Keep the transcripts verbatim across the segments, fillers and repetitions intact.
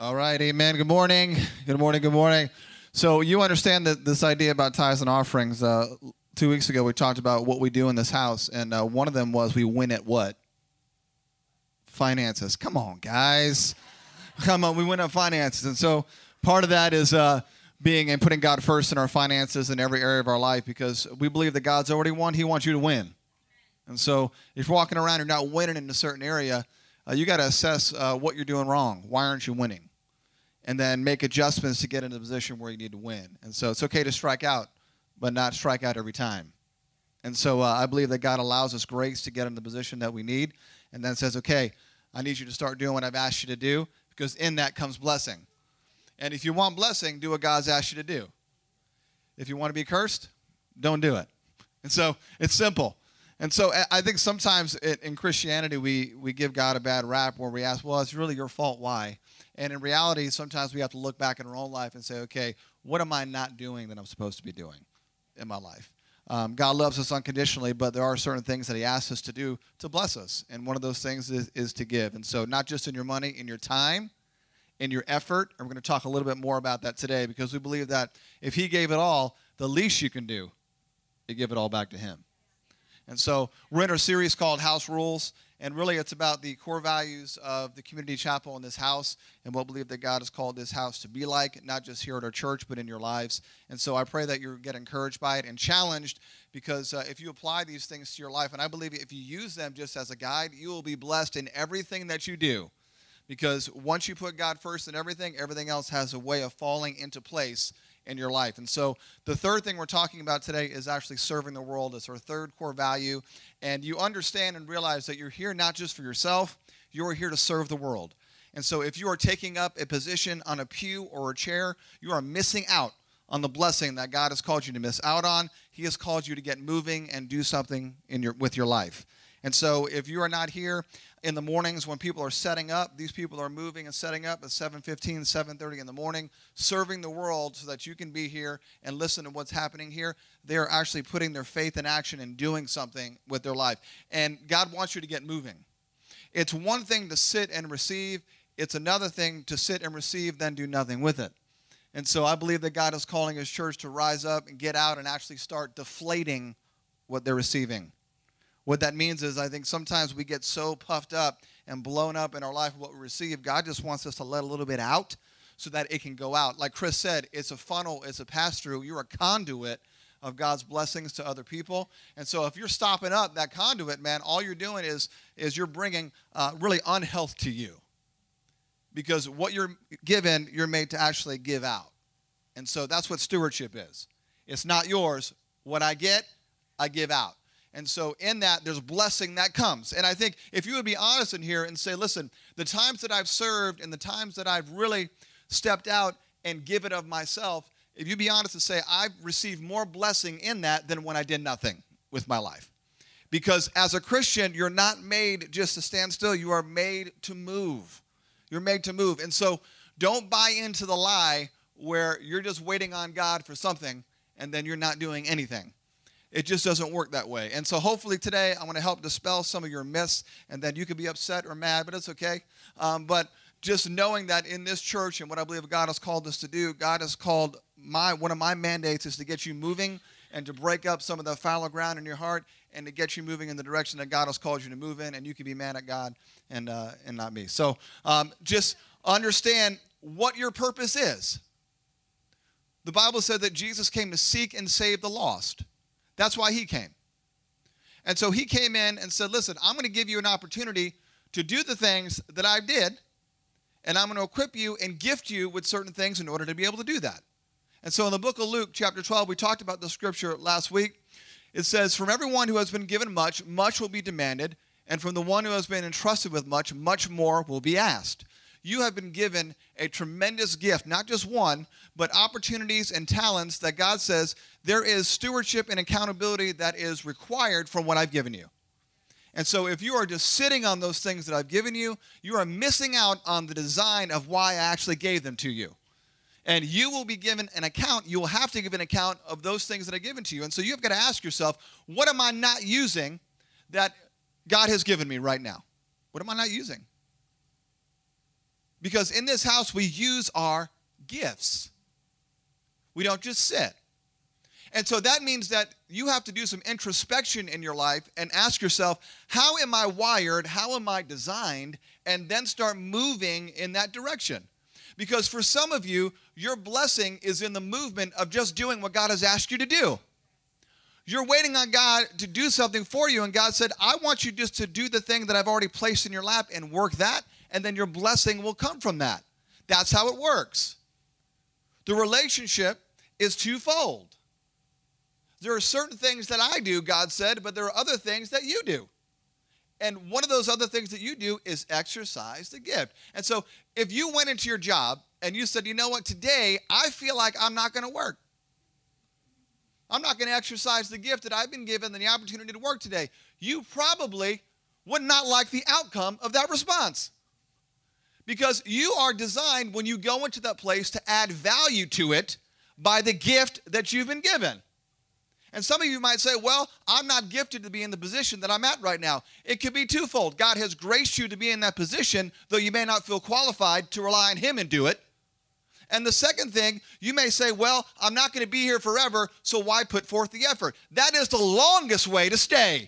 All right, amen. Good morning. Good morning, good morning. So you understand that this idea about tithes and offerings. Uh, two weeks ago, we talked about what we do in this house, and uh, one of them was we win at what? Finances. Come on, guys. Come on, we win at finances. And so part of that is uh, being and putting God first in our finances in every area of our life, because we believe that God's already won. He wants you to win. And so if you're walking around and you're not winning in a certain area, uh, you got to assess uh, what you're doing wrong. Why aren't you winning? And then make adjustments to get into the position where you need to win. And so it's okay to strike out, but not strike out every time. And so uh, I believe that God allows us grace to get in the position that we need, and then says, okay, I need you to start doing what I've asked you to do, because in that comes blessing. And if you want blessing, do what God's asked you to do. If you want to be cursed, don't do it. And so it's simple. And so I think sometimes it, in Christianity, we, we give God a bad rap where we ask, well, it's really your fault. Why? And in reality, sometimes we have to look back in our own life and say, okay, what am I not doing that I'm supposed to be doing in my life? Um, God loves us unconditionally, but there are certain things that he asks us to do to bless us. And one of those things is, is to give. And so not just in your money, in your time, in your effort. And we're going to talk a little bit more about that today, because we believe that if he gave it all, the least you can do is give it all back to him. And so we're in our series called House Rules, and really it's about the core values of the community chapel in this house and what we believe that God has called this house to be like, not just here at our church, but in your lives. And so I pray that you get encouraged by it and challenged, because uh, if you apply these things to your life, and I believe if you use them just as a guide, you will be blessed in everything that you do. Because once you put God first in everything, everything else has a way of falling into place in your life. And so the third thing we're talking about today is actually serving the world. It's our third core value. And you understand and realize that you're here not just for yourself, you're here to serve the world. And so if you are taking up a position on a pew or a chair, you are missing out on the blessing that God has called you to miss out on. He has called you to get moving and do something in your with your life. And so if you are not here in the mornings when people are setting up, these people are moving and setting up at seven fifteen, seven thirty in the morning, serving the world so that you can be here and listen to what's happening here. They're actually putting their faith in action and doing something with their life. And God wants you to get moving. It's one thing to sit and receive. It's another thing to sit and receive, then do nothing with it. And so I believe that God is calling his church to rise up and get out and actually start deflating what they're receiving. What that means is I think sometimes we get so puffed up and blown up in our life of what we receive. God just wants us to let a little bit out so that it can go out. Like Chris said, it's a funnel, it's a pass-through. You're a conduit of God's blessings to other people. And so if you're stopping up that conduit, man, all you're doing is, is you're bringing uh, really unhealth to you. Because what you're given, you're made to actually give out. And so that's what stewardship is. It's not yours. What I get, I give out. And so in that, there's blessing that comes. And I think if you would be honest in here and say, listen, the times that I've served and the times that I've really stepped out and given of myself, if you be honest and say, I've received more blessing in that than when I did nothing with my life. Because as a Christian, you're not made just to stand still. You are made to move. You're made to move. And so don't buy into the lie where you're just waiting on God for something and then you're not doing anything. It just doesn't work that way. And so hopefully today I'm going to help dispel some of your myths, and then you can be upset or mad, but it's okay. Um, but just knowing that in this church and what I believe God has called us to do, God has called my one of my mandates is to get you moving and to break up some of the fallow ground in your heart and to get you moving in the direction that God has called you to move in, and you can be mad at God and, uh, and not me. So um, just understand what your purpose is. The Bible said that Jesus came to seek and save the lost. That's why he came. And so he came in and said, listen, I'm going to give you an opportunity to do the things that I did, and I'm going to equip you and gift you with certain things in order to be able to do that. And so in the book of Luke, chapter twelve, we talked about the scripture last week. It says, from everyone who has been given much, much will be demanded, and from the one who has been entrusted with much, much more will be asked. You have been given a tremendous gift, not just one, but opportunities and talents that God says there is stewardship and accountability that is required from what I've given you. And so if you are just sitting on those things that I've given you, you are missing out on the design of why I actually gave them to you. And you will be given an account. You will have to give an account of those things that I've given to you. And so you've got to ask yourself, what am I not using that God has given me right now? What am I not using? Because in this house, we use our gifts. We don't just sit. And so that means that you have to do some introspection in your life and ask yourself, how am I wired? How am I designed? And then start moving in that direction. Because for some of you, your blessing is in the movement of just doing what God has asked you to do. You're waiting on God to do something for you, and God said, I want you just to do the thing that I've already placed in your lap and work that, and then your blessing will come from that. That's how it works. The relationship is twofold. There are certain things that I do, God said, but there are other things that you do. And one of those other things that you do is exercise the gift. And so if you went into your job and you said, you know what, today I feel like I'm not going to work. I'm not going to exercise the gift that I've been given and the opportunity to work today. You probably would not like the outcome of that response. Because you are designed, when you go into that place, to add value to it by the gift that you've been given. And some of you might say, well, I'm not gifted to be in the position that I'm at right now. It could be twofold. God has graced you to be in that position, though you may not feel qualified to rely on him and do it. And the second thing, you may say, well, I'm not going to be here forever, so why put forth the effort? That is the longest way to stay.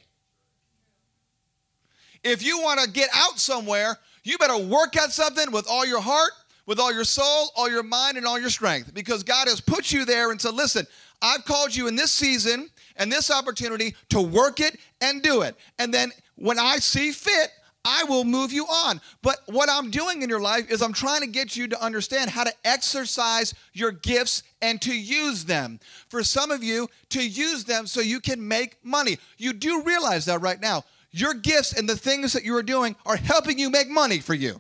If you want to get out somewhere, you better work at something with all your heart, with all your soul, all your mind, and all your strength. Because God has put you there and said, listen, I've called you in this season and this opportunity to work it and do it. And then when I see fit, I will move you on. But what I'm doing in your life is I'm trying to get you to understand how to exercise your gifts and to use them. For some of you, to use them so you can make money. You do realize that right now. Your gifts and the things that you are doing are helping you make money for you.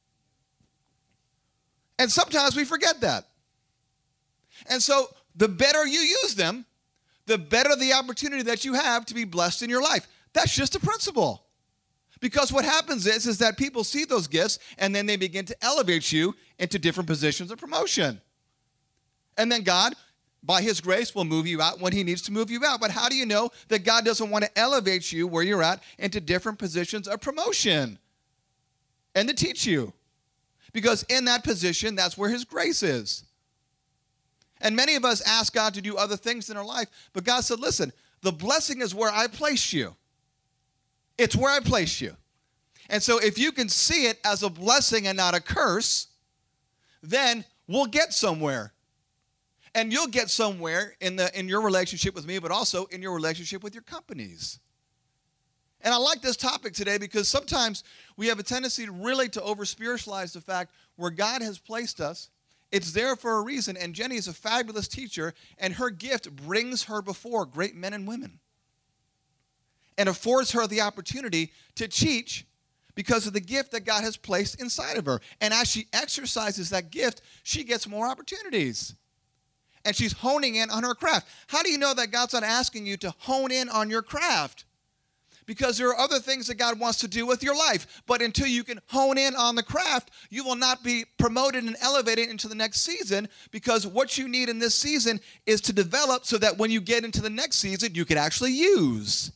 And sometimes we forget that. And so the better you use them, the better the opportunity that you have to be blessed in your life. That's just a principle. Because what happens is, is that people see those gifts and then they begin to elevate you into different positions of promotion. And then God, by his grace, will move you out when he needs to move you out. But how do you know that God doesn't want to elevate you where you're at into different positions of promotion and to teach you? Because in that position, that's where his grace is. And many of us ask God to do other things in our life, but God said, listen, the blessing is where I placed you. It's where I placed you. And so if you can see it as a blessing and not a curse, then we'll get somewhere. And you'll get somewhere in the in your relationship with me, but also in your relationship with your companies. And I like this topic today because sometimes we have a tendency to really to over-spiritualize the fact where God has placed us. It's there for a reason, and Jenny is a fabulous teacher, and her gift brings her before great men and women and affords her the opportunity to teach because of the gift that God has placed inside of her. And as she exercises that gift, she gets more opportunities. And she's honing in on her craft. How do you know that God's not asking you to hone in on your craft? Because there are other things that God wants to do with your life. But until you can hone in on the craft, you will not be promoted and elevated into the next season, because what you need in this season is to develop so that when you get into the next season, you can actually use.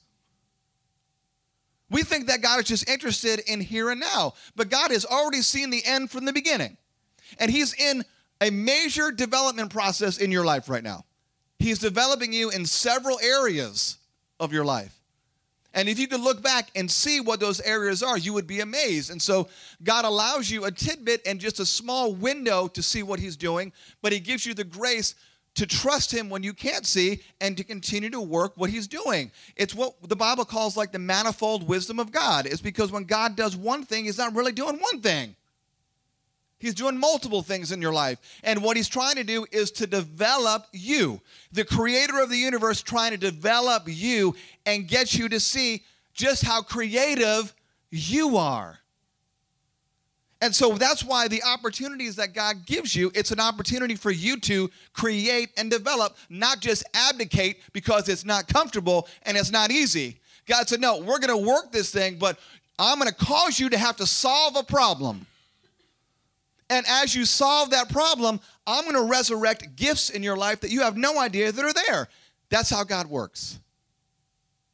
We think that God is just interested in here and now, but God has already seen the end from the beginning. And he's in a major development process in your life right now. He's developing you in several areas of your life. And if you could look back and see what those areas are, you would be amazed. And so God allows you a tidbit and just a small window to see what he's doing, but he gives you the grace to trust him when you can't see and to continue to work what he's doing. It's what the Bible calls like the manifold wisdom of God. It's because when God does one thing, he's not really doing one thing. He's doing multiple things in your life. And what he's trying to do is to develop you. The creator of the universe trying to develop you and get you to see just how creative you are. And so that's why the opportunities that God gives you, it's an opportunity for you to create and develop, not just abdicate because it's not comfortable and it's not easy. God said, no, we're going to work this thing, but I'm going to cause you to have to solve a problem. And as you solve that problem, I'm going to resurrect gifts in your life that you have no idea that are there. That's how God works.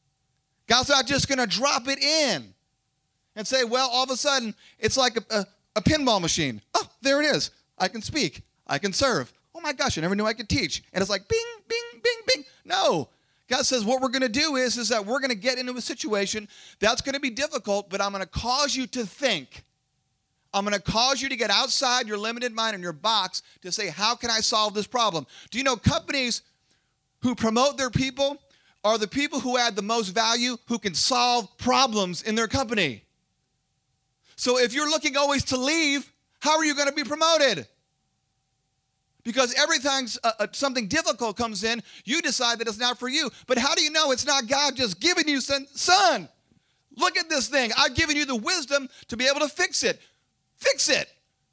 God's not just going to drop it in and say, well, all of a sudden, it's like a, a, a pinball machine. Oh, there it is. I can speak. I can serve. Oh my gosh, I never knew I could teach. And it's like bing, bing, bing, bing. No. God says what we're going to do is, is that we're going to get into a situation that's going to be difficult, but I'm going to cause you to think. I'm going to cause you to get outside your limited mind and your box to say, how can I solve this problem? Do you know companies who promote their people are the people who add the most value, who can solve problems in their company? So if you're looking always to leave, how are you going to be promoted? Because every time uh, uh, something difficult comes in, you decide that it's not for you. But how do you know it's not God just giving you, son, son, look at this thing. I've given you the wisdom to be able to fix it. Fix it.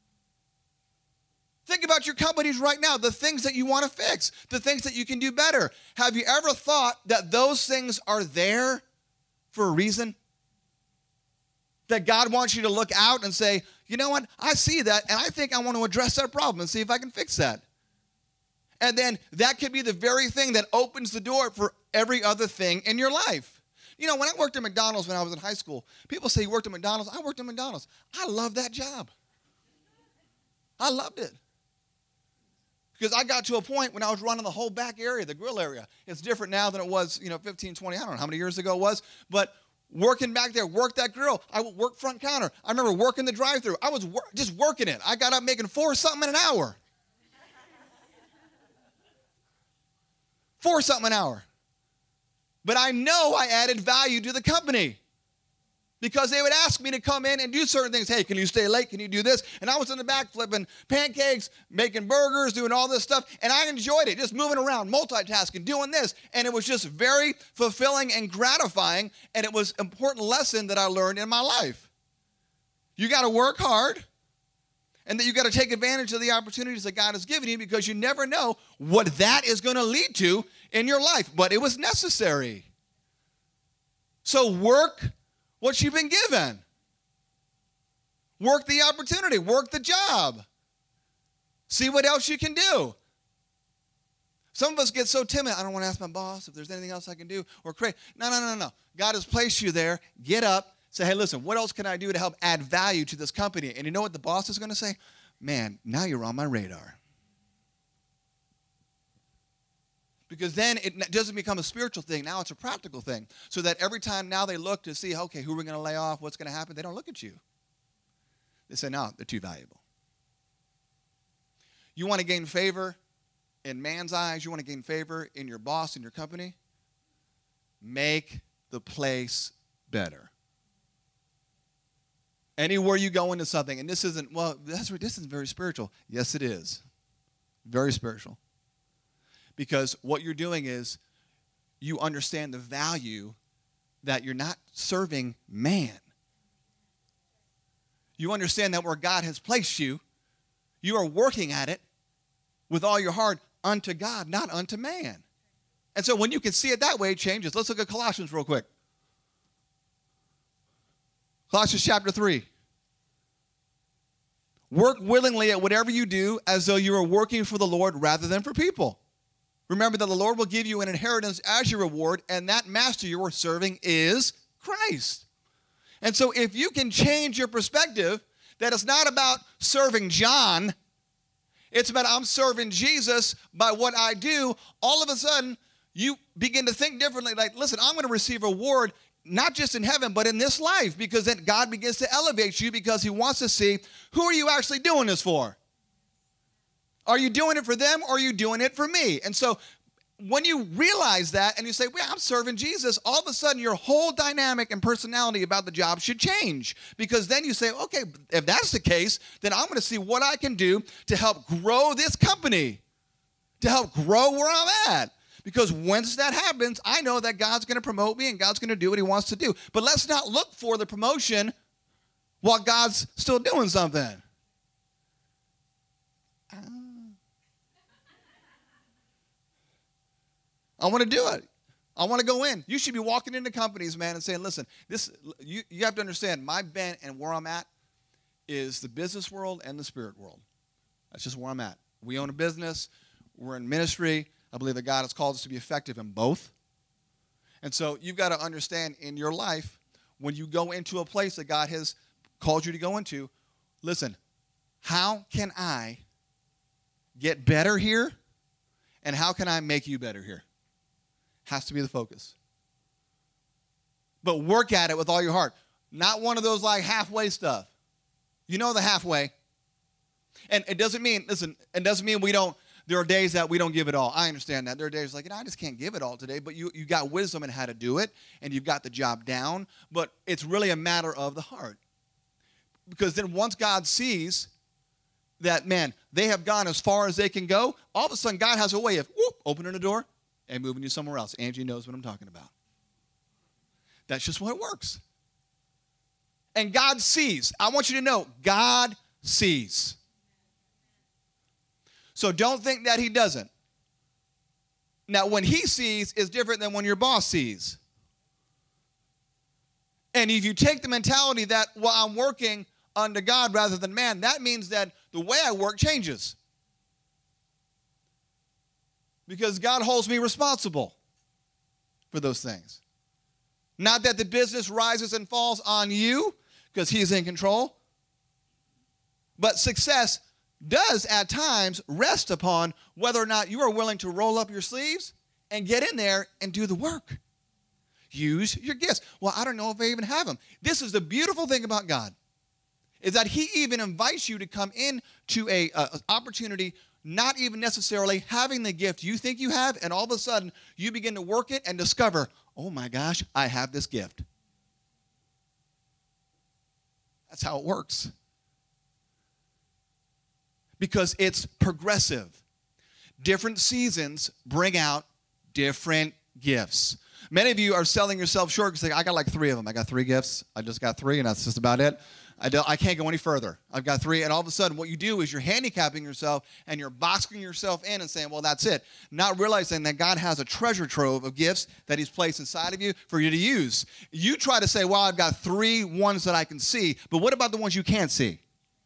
Think about your companies right now, the things that you want to fix, the things that you can do better. Have you ever thought that those things are there for a reason? That God wants you to look out and say, you know what, I see that, and I think I want to address that problem and see if I can fix that. And then that could be the very thing that opens the door for every other thing in your life. You know, when I worked at McDonald's when I was in high school, people say you worked at McDonald's. I worked at McDonald's. I loved that job. I loved it. Because I got to a point when I was running the whole back area, the grill area. It's different now than it was, you know, fifteen, twenty, I don't know how many years ago it was, but working back there, worked that grill. I would work front counter. I remember working the drive-thru. I was wor- just working it. I got up making four something an hour. Four something an hour. But I know I added value to the company because they would ask me to come in and do certain things. Hey, can you stay late? Can you do this? And I was in the back flipping pancakes, making burgers, doing all this stuff. And I enjoyed it, just moving around, multitasking, doing this. And it was just very fulfilling and gratifying. And it was an important lesson that I learned in my life. You got to work hard. And that you got to take advantage of the opportunities that God has given you because you never know what that is going to lead to in your life. But it was necessary. So work what you've been given. Work the opportunity. Work the job. See what else you can do. Some of us get so timid. I don't want to ask my boss if there's anything else I can do or create. No, no, no, no. God has placed you there. Get up. Say, hey, listen, what else can I do to help add value to this company? And you know what the boss is going to say? Man, now you're on my radar. Because then it doesn't become a spiritual thing. Now it's a practical thing. So that every time now they look to see, okay, who are we going to lay off? What's going to happen? They don't look at you. They say, no, they're too valuable. You want to gain favor in man's eyes? You want to gain favor in your boss, in your company? Make the place better. Anywhere you go into something, and this isn't, well, that's, this isn't very spiritual. Yes, it is. Very spiritual. Because what you're doing is you understand the value that you're not serving man. You understand that where God has placed you, you are working at it with all your heart unto God, not unto man. And so when you can see it that way, it changes. Let's look at Colossians real quick. Colossians chapter three. Work willingly at whatever you do as though you are working for the Lord rather than for people. Remember that the Lord will give you an inheritance as your reward, and that master you are serving is Christ. And so if you can change your perspective, that it's not about serving John, it's about I'm serving Jesus by what I do, all of a sudden you begin to think differently. Like, listen, I'm going to receive a reward not just in heaven, but in this life, because then God begins to elevate you because he wants to see, who are you actually doing this for? Are you doing it for them or are you doing it for me? And so when you realize that and you say, well, I'm serving Jesus, all of a sudden your whole dynamic and personality about the job should change. Because then you say, okay, if that's the case, then I'm going to see what I can do to help grow this company, to help grow where I'm at. Because once that happens, I know that God's going to promote me and God's going to do what he wants to do. But let's not look for the promotion while God's still doing something. I want to do it. I want to go in. You should be walking into companies, man, and saying, listen, this you, you have to understand, my bent and where I'm at is the business world and the spirit world. That's just where I'm at. We own a business. We're in ministry. I believe that God has called us to be effective in both. And so you've got to understand in your life, when you go into a place that God has called you to go into, listen, how can I get better here? And how can I make you better here? Has to be the focus. But work at it with all your heart. Not one of those like halfway stuff. You know the halfway. And it doesn't mean, listen, it doesn't mean we don't, there are days that we don't give it all. I understand that. There are days like, you know, I just can't give it all today. But you, you got wisdom in how to do it. And you've got the job down. But it's really a matter of the heart. Because then once God sees that, man, they have gone as far as they can go, all of a sudden God has a way of whoop, opening the door and moving you somewhere else. Angie knows what I'm talking about. That's just what it works. And God sees. I want you to know, God sees. So don't think that he doesn't. Now, when he sees is different than when your boss sees. And if you take the mentality that, well, I'm working under God rather than man, that means that the way I work changes. Because God holds me responsible for those things. Not that the business rises and falls on you, because he's in control. But success does at times rest upon whether or not you are willing to roll up your sleeves and get in there and do the work. Use your gifts. Well, I don't know if I even have them. This is the beautiful thing about God, is that he even invites you to come in to a, a opportunity, not even necessarily having the gift you think you have, and all of a sudden you begin to work it and discover, oh my gosh, I have this gift. That's how it works. Because it's progressive. Different seasons bring out different gifts. Many of you are selling yourself short because I got like three of them. I got three gifts. I just got three, and that's just about it. I, don't, I can't go any further. I've got three, and all of a sudden what you do is you're handicapping yourself, and you're boxing yourself in and saying, well, that's it. Not realizing that God has a treasure trove of gifts that he's placed inside of you for you to use. You try to say, well, I've got three ones that I can see, but what about the ones you can't see?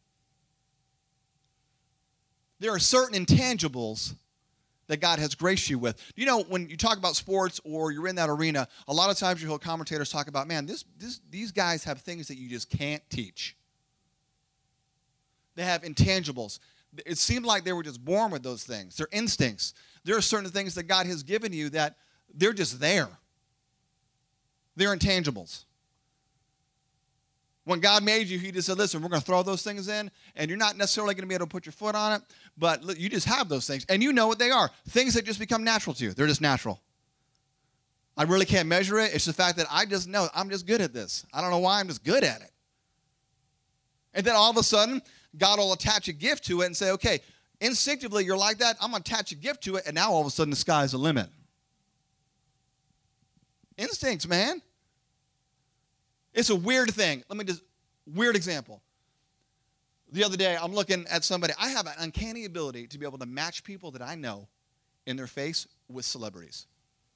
There are certain intangibles that God has graced you with. You know, when you talk about sports or you're in that arena, a lot of times you hear commentators talk about, man, this, this, these guys have things that you just can't teach. They have intangibles. It seemed like they were just born with those things. They're instincts. There are certain things that God has given you that they're just there. They're intangibles. When God made you, he just said, listen, we're going to throw those things in, and you're not necessarily going to be able to put your foot on it, but you just have those things, and you know what they are. Things that just become natural to you. They're just natural. I really can't measure it. It's the fact that I just know I'm just good at this. I don't know why, I'm just good at it. And then all of a sudden, God will attach a gift to it and say, okay, instinctively you're like that. I'm going to attach a gift to it, and now all of a sudden the sky's the limit. Instincts, man. It's a weird thing. Let me just, weird example. The other day, I'm looking at somebody. I have an uncanny ability to be able to match people that I know in their face with celebrities.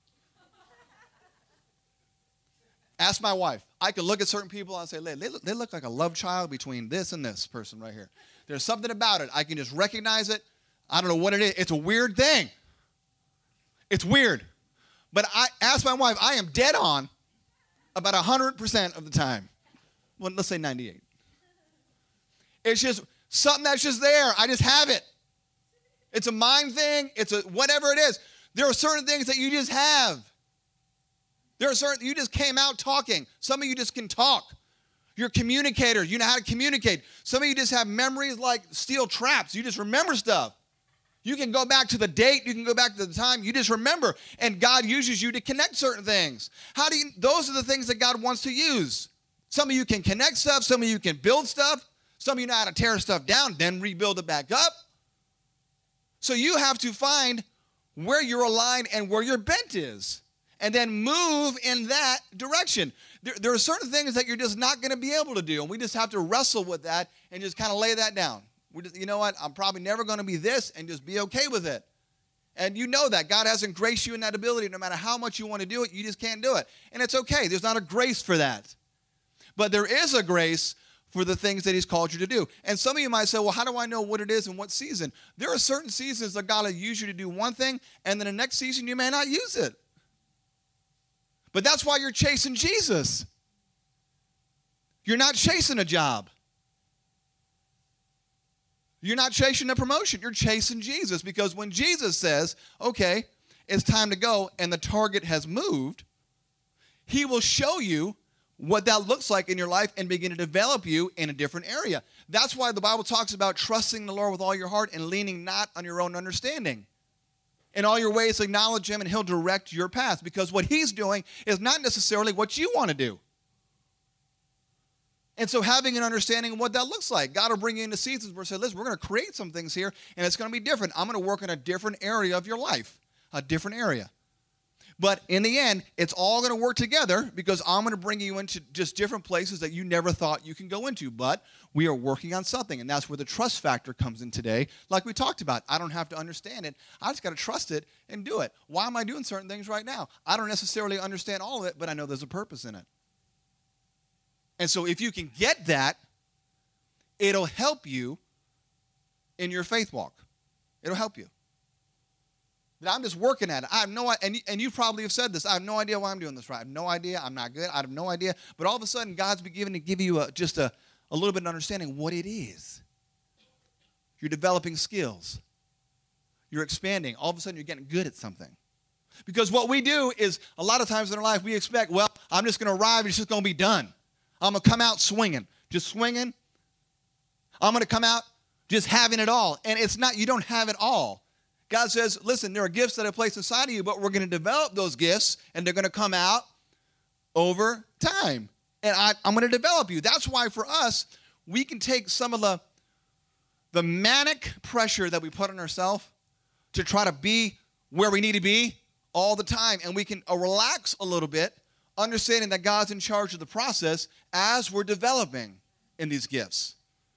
Ask my wife. I can look at certain people and say, they look, they look like a love child between this and this person right here. There's something about it. I can just recognize it. I don't know what it is. It's a weird thing. It's weird. But I ask my wife, I am dead on about one hundred percent of the time. Well, let's say ninety-eight. It's just something that's just there. I just have it. It's a mind thing. It's a whatever it is. There are certain things that you just have. There are certain, you just came out talking. Some of you just can talk. You're communicators. You know how to communicate. Some of you just have memories like steel traps. You just remember stuff. You can go back to the date. You can go back to the time. You just remember. And God uses you to connect certain things. How do you, those are the things that God wants to use. Some of you can connect stuff. Some of you can build stuff. Some of you know how to tear stuff down, then rebuild it back up. So you have to find where you're aligned and where your bent is. And then move in that direction. There, there are certain things that you're just not going to be able to do. And we just have to wrestle with that and just kind of lay that down. We just, you know what? I'm probably never going to be this, and just be okay with it. And you know that. God hasn't graced you in that ability. No matter how much you want to do it, you just can't do it. And it's okay. There's not a grace for that. But there is a grace for the things that he's called you to do. And some of you might say, well, how do I know what it is and what season? There are certain seasons that God will use you to do one thing, and then the next season you may not use it. But that's why you're chasing Jesus. You're not chasing a job. You're not chasing a promotion. You're chasing Jesus, because when Jesus says, okay, it's time to go, and the target has moved, he will show you what that looks like in your life and begin to develop you in a different area. That's why the Bible talks about trusting the Lord with all your heart and leaning not on your own understanding. In all your ways, acknowledge him, and he'll direct your path, because what he's doing is not necessarily what you want to do. And so having an understanding of what that looks like, God will bring you into seasons where he says, listen, we're going to create some things here, and it's going to be different. I'm going to work in a different area of your life, a different area. But in the end, it's all going to work together, because I'm going to bring you into just different places that you never thought you can go into. But we are working on something, and that's where the trust factor comes in today. Like we talked about, I don't have to understand it. I just got to trust it and do it. Why am I doing certain things right now? I don't necessarily understand all of it, but I know there's a purpose in it. And so if you can get that, it'll help you in your faith walk. It'll help you. But I'm just working at it. I have no idea, and, and you probably have said this, I have no idea why I'm doing this right. I have no idea. I'm not good. I have no idea. But all of a sudden, God's beginning to give you a, just a, a little bit of understanding what it is. You're developing skills. You're expanding. All of a sudden, you're getting good at something. Because what we do is, a lot of times in our life, we expect, well, I'm just going to arrive, it's just going to be done. I'm going to come out swinging. Just swinging. I'm going to come out just having it all. And it's not, you don't have it all. God says, listen, there are gifts that I place inside of you, but we're going to develop those gifts, and they're going to come out over time. And I, I'm going to develop you. That's why for us, we can take some of the, the manic pressure that we put on ourselves to try to be where we need to be all the time. And we can uh, relax a little bit, understanding that God's in charge of the process as we're developing in these gifts.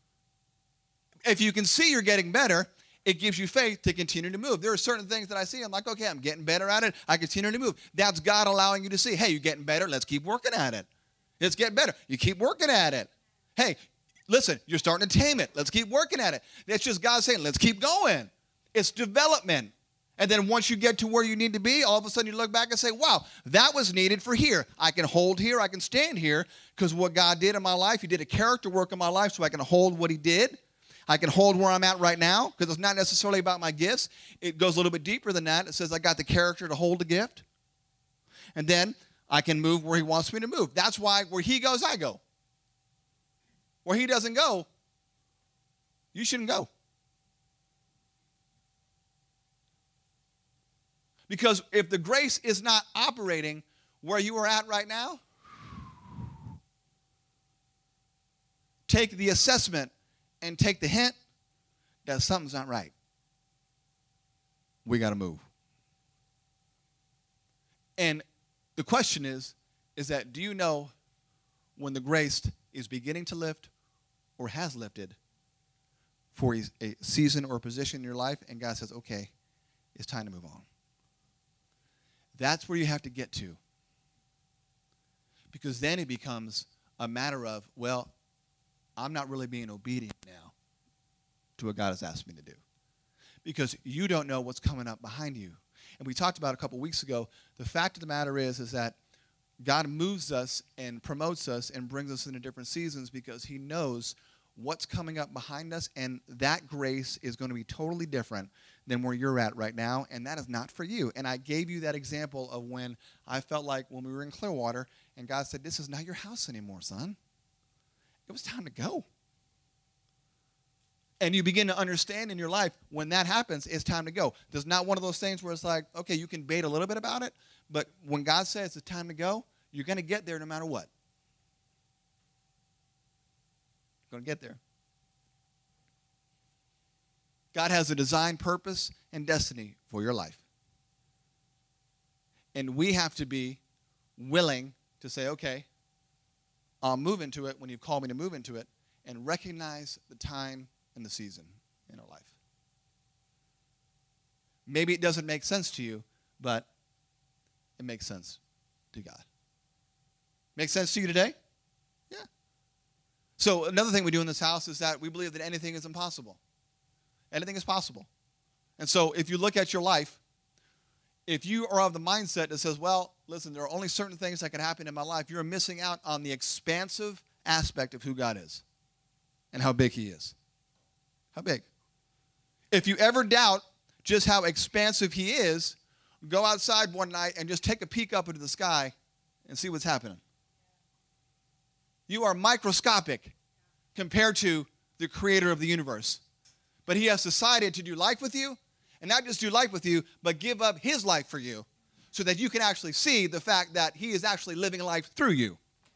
If you can see you're getting better, it gives you faith to continue to move. There are certain things that I see, I'm like, okay, I'm getting better at it. I continue to move. That's God allowing you to see, hey, you're getting better. Let's keep working at it. Let's get better. You keep working at it. Hey, listen, you're starting to tame it. Let's keep working at it. That's just God saying, let's keep going. It's development. And then once you get to where you need to be, all of a sudden you look back and say, wow, that was needed for here. I can hold here. I can stand here, because what God did in my life, he did a character work in my life so I can hold what he did. I can hold where I'm at right now, because it's not necessarily about my gifts. It goes a little bit deeper than that. It says I got the character to hold the gift. And then I can move where he wants me to move. That's why where he goes, I go. Where he doesn't go, you shouldn't go. Because if the grace is not operating where you are at right now, take the assessment and take the hint that something's not right. We got to move. And the question is, is that do you know when the grace is beginning to lift or has lifted for a season or a position in your life, and God says, okay, it's time to move on? That's where you have to get to. Because then it becomes a matter of, well, I'm not really being obedient now to what God has asked me to do. Because you don't know what's coming up behind you. And we talked about a couple weeks ago, the fact of the matter is, is that God moves us and promotes us and brings us into different seasons because he knows what's coming up behind us, and that grace is going to be totally different than where you're at right now, and that is not for you. And I gave you that example of when I felt like when we were in Clearwater, and God said, this is not your house anymore, son. It was time to go. And you begin to understand in your life, when that happens, it's time to go. There's not one of those things where it's like, okay, you can bait a little bit about it, but when God says it's time to go, you're going to get there no matter what. You're going to get there. God has a design, purpose, and destiny for your life. And we have to be willing to say, okay, I'll move into it when you've called me to move into it, and recognize the time and the season in our life. Maybe it doesn't make sense to you, but it makes sense to God. Makes sense to you today? Yeah. So another thing we do in this house is that we believe that anything is impossible. Anything is possible. And so if you look at your life, if you are of the mindset that says, well, listen, there are only certain things that can happen in my life, you're missing out on the expansive aspect of who God is and how big he is. How big? If you ever doubt just how expansive he is, go outside one night and just take a peek up into the sky and see what's happening. You are microscopic compared to the creator of the universe. But he has decided to do life with you, and not just do life with you, but give up his life for you so that you can actually see the fact that he is actually living life through you.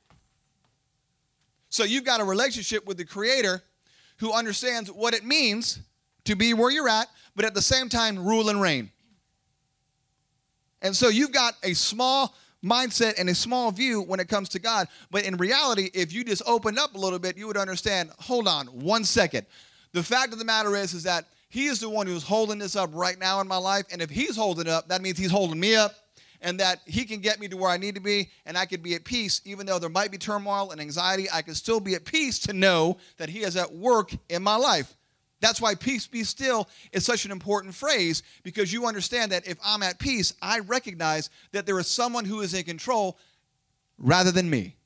So you've got a relationship with the creator who understands what it means to be where you're at, but at the same time rule and reign. And so you've got a small mindset and a small view when it comes to God. But in reality, if you just opened up a little bit, you would understand, hold on one second. The fact of the matter is, is that he is the one who's holding this up right now in my life. And if he's holding it up, that means he's holding me up, and that he can get me to where I need to be, and I could be at peace. Even though there might be turmoil and anxiety, I can still be at peace to know that he is at work in my life. That's why peace be still is such an important phrase, because you understand that if I'm at peace, I recognize that there is someone who is in control rather than me.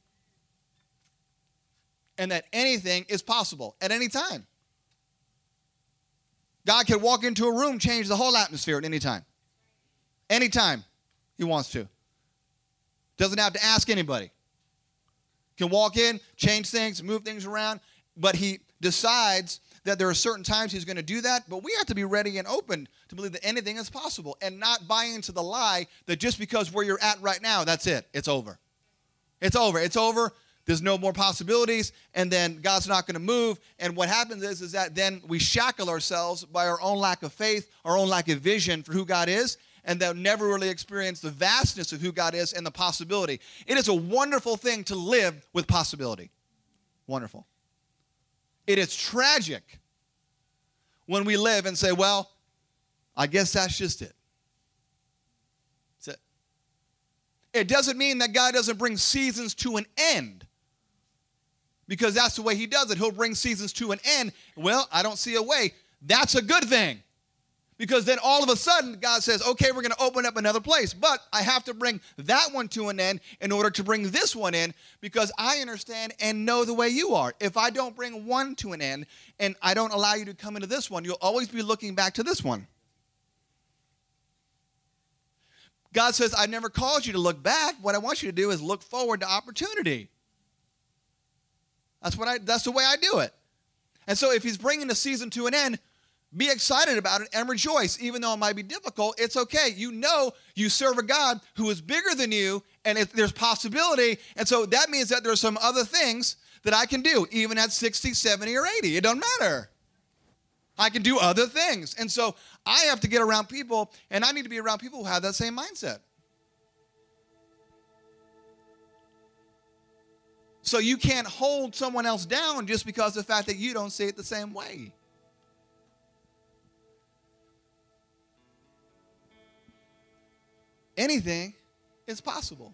And that anything is possible at any time. God can walk into a room, change the whole atmosphere at any time. Anytime he wants to. Doesn't have to ask anybody. Can walk in, change things, move things around, but he decides that there are certain times he's going to do that, but we have to be ready and open to believe that anything is possible and not buy into the lie that just because where you're at right now, that's it. It's over. It's over. It's over. There's no more possibilities, and then God's not going to move. And what happens is, is that then we shackle ourselves by our own lack of faith, our own lack of vision for who God is, and they'll never really experience the vastness of who God is and the possibility. It is a wonderful thing to live with possibility. Wonderful. It is tragic when we live and say, well, I guess that's just it. That's it. It doesn't mean that God doesn't bring seasons to an end, because that's the way he does it. He'll bring seasons to an end. Well, I don't see a way. That's a good thing. Because then all of a sudden, God says, okay, we're going to open up another place. But I have to bring that one to an end in order to bring this one in, because I understand and know the way you are. If I don't bring one to an end and I don't allow you to come into this one, you'll always be looking back to this one. God says, I never called you to look back. What I want you to do is look forward to opportunity. That's what I. That's the way I do it. And so if he's bringing the season to an end, be excited about it and rejoice. Even though it might be difficult, it's okay. You know you serve a God who is bigger than you, and it, there's possibility. And so that means that there's some other things that I can do, even at sixty, seventy, or eighty. It doesn't matter. I can do other things. And so I have to get around people, and I need to be around people who have that same mindset. So you can't hold someone else down just because of the fact that you don't see it the same way. Anything is possible.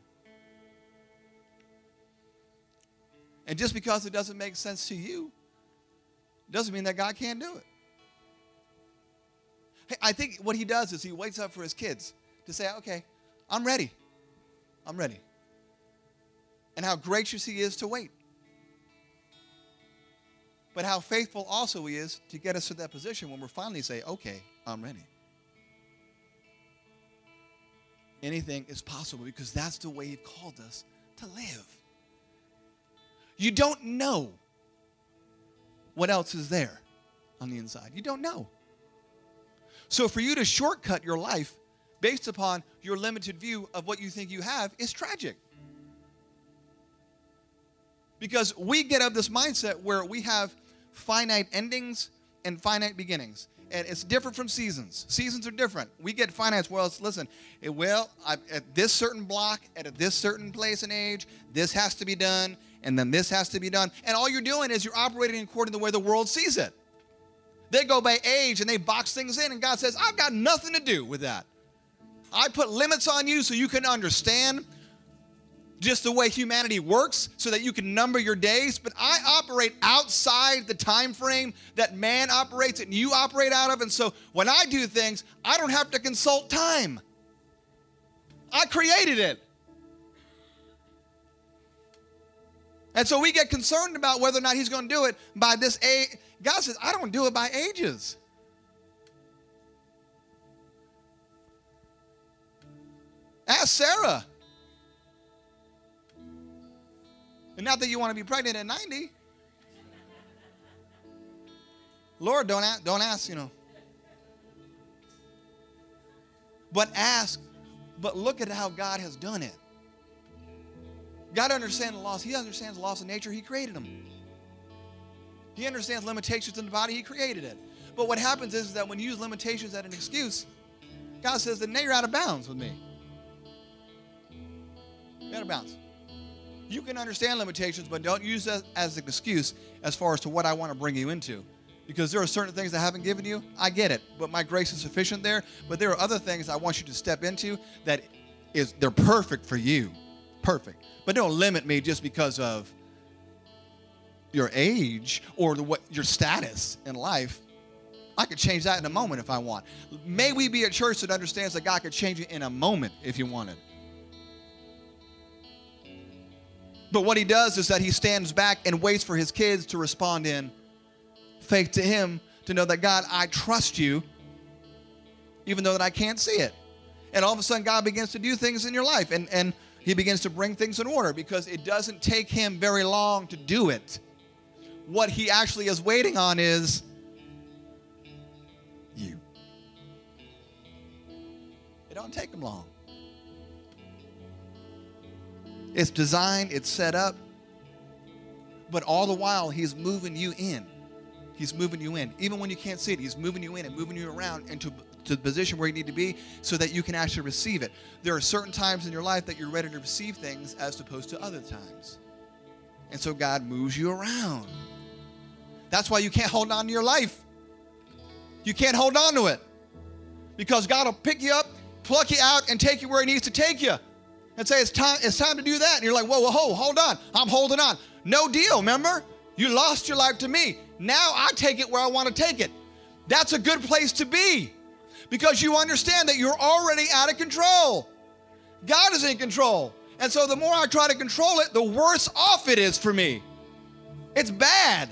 And just because it doesn't make sense to you doesn't mean that God can't do it. Hey, I think what he does is he waits up for his kids to say, okay, I'm ready. I'm ready. And how gracious he is to wait. But how faithful also he is to get us to that position when we finally say, okay, I'm ready. Anything is possible, because that's the way he called us to live. You don't know what else is there on the inside. You don't know. So for you to shortcut your life based upon your limited view of what you think you have is tragic. Because we get up this mindset where we have finite endings and finite beginnings. And it's different from seasons. Seasons are different. We get finite. Well, listen, it, well, I, at this certain block, at this certain place and age, this has to be done, and then this has to be done. And all you're doing is you're operating according to the way the world sees it. They go by age, and they box things in, and God says, I've got nothing to do with that. I put limits on you so you can understand just the way humanity works, so that you can number your days, but I operate outside the time frame that man operates and you operate out of. And so when I do things, I don't have to consult time. I created it. And so we get concerned about whether or not he's going to do it by this age. God says, I don't do it by ages. Ask Sarah. And not that you want to be pregnant at ninety. Lord, don't ask, don't ask, you know. But ask, but look at how God has done it. God understands the laws. He understands the laws of nature. He created them. He understands limitations in the body. He created it. But what happens is that when you use limitations as an excuse, God says that now you're out of bounds with me. You're out of bounds. You can understand limitations, but don't use that as an excuse as far as to what I want to bring you into. Because there are certain things I haven't given you. I get it. But my grace is sufficient there. But there are other things I want you to step into that is they're perfect for you. Perfect. But don't limit me just because of your age or the, what your status in life. I could change that in a moment if I want. May we be a church that understands that God could change it in a moment if you wanted. But what he does is that he stands back and waits for his kids to respond in faith to him, to know that, God, I trust you, even though that I can't see it. And all of a sudden, God begins to do things in your life, and, and he begins to bring things in order because it doesn't take him very long to do it. What he actually is waiting on is you. It don't take him long. It's designed, it's set up, but all the while, he's moving you in. He's moving you in. Even when you can't see it, he's moving you in and moving you around into to the position where you need to be so that you can actually receive it. There are certain times in your life that you're ready to receive things as opposed to other times. And so God moves you around. That's why you can't hold on to your life. You can't hold on to it. Because God will pick you up, pluck you out, and take you where he needs to take you. And say, it's time, it's time to do that. And you're like, whoa, whoa, whoa, hold on. I'm holding on. No deal, remember? You lost your life to me. Now I take it where I want to take it. That's a good place to be because you understand that you're already out of control. God is in control. And so the more I try to control it, the worse off it is for me. It's bad.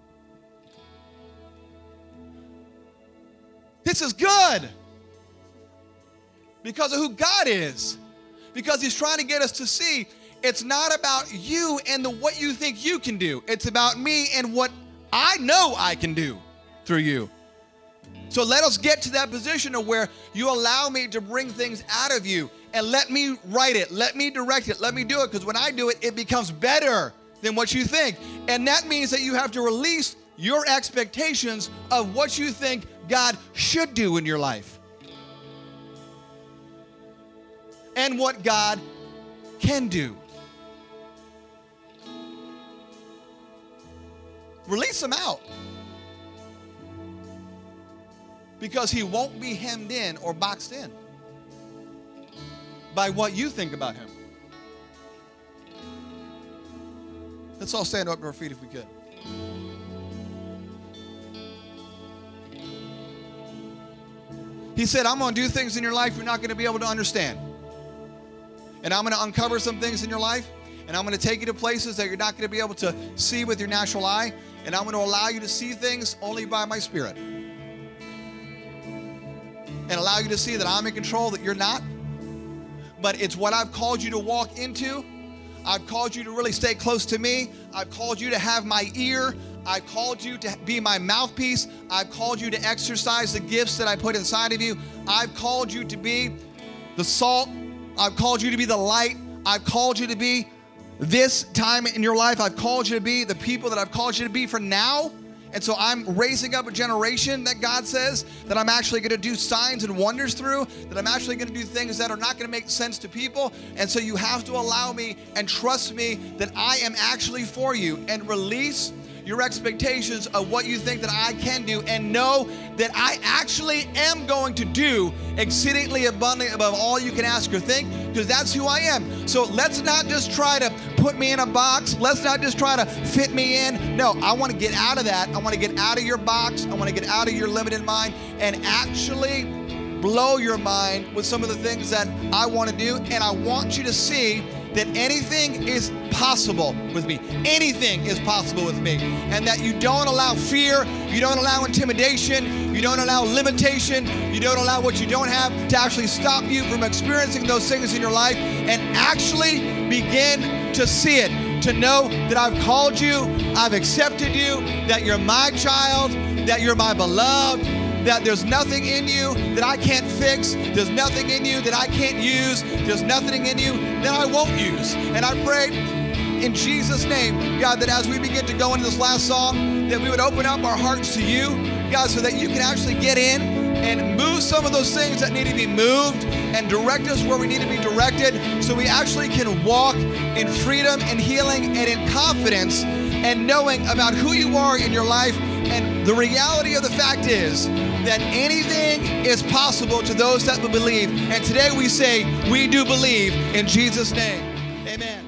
This is good because of who God is. Because he's trying to get us to see it's not about you and the what you think you can do. It's about me and what I know I can do through you. So let us get to that position of where you allow me to bring things out of you and let me write it. Let me direct it. Let me do it. Because when I do it, it becomes better than what you think. And that means that you have to release your expectations of what you think God should do in your life. And what God can do. Release him out. Because he won't be hemmed in or boxed in by what you think about him. Let's all stand up to our feet if we could. He said, I'm going to do things in your life you're not going to be able to understand. And I'm going to uncover some things in your life. And I'm going to take you to places that you're not going to be able to see with your natural eye. And I'm going to allow you to see things only by my Spirit. And allow you to see that I'm in control, that you're not. But it's what I've called you to walk into. I've called you to really stay close to me. I've called you to have my ear. I've called you to be my mouthpiece. I've called you to exercise the gifts that I put inside of you. I've called you to be the salt. I've called you to be the light. I've called you to be this time in your life. I've called you to be the people that I've called you to be for now. And so I'm raising up a generation that God says that I'm actually going to do signs and wonders through, that I'm actually going to do things that are not going to make sense to people. And so you have to allow me and trust me that I am actually for you, and release your expectations of what you think that I can do, and know that I actually am going to do exceedingly abundantly above all you can ask or think, because that's who I am. So let's not just try to put me in a box. Let's not just try to fit me in. No, I want to get out of that. I want to get out of your box. I want to get out of your limited mind and actually blow your mind with some of the things that I want to do. And I want you to see that anything is possible with me. Anything is possible with me. And that you don't allow fear, you don't allow intimidation, you don't allow limitation, you don't allow what you don't have to actually stop you from experiencing those things in your life, and actually begin to see it, to know that I've called you, I've accepted you, that you're my child, that you're my beloved, that there's nothing in you that I can't fix, there's nothing in you that I can't use, there's nothing in you that I won't use. And I pray in Jesus' name, God, that as we begin to go into this last song, that we would open up our hearts to you, God, so that you can actually get in and move some of those things that need to be moved and direct us where we need to be directed, so we actually can walk in freedom and healing and in confidence and knowing about who you are in your life. And the reality of the fact is that anything is possible to those that will believe. And today we say, we do believe in Jesus' name. Amen.